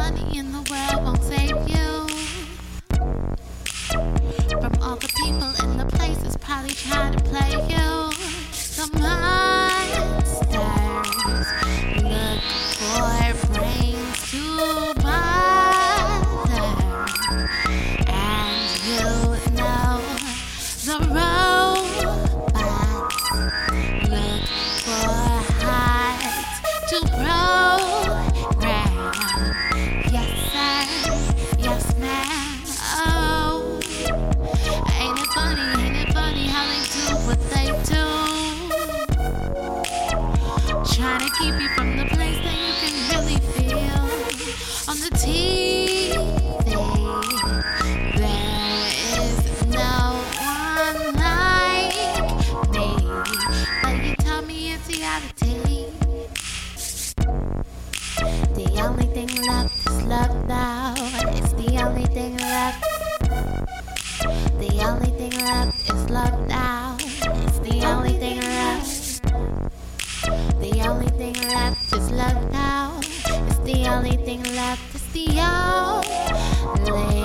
money in the world won't save you from all the people in the places probably trying to play you. The monsters look for brains to bother, and you know the robots look for hearts to program. Yes, sir. Yes, ma'am. Oh, ain't it funny how they do what they do? Trying to keep you from the place that you can really feel on the TV. There is no one like me, but you tell me it's reality. The only thing left is love now. It's the only thing left. The only thing left is love now. It's the only thing left. The only thing left is love now. It's the only thing left. It's the only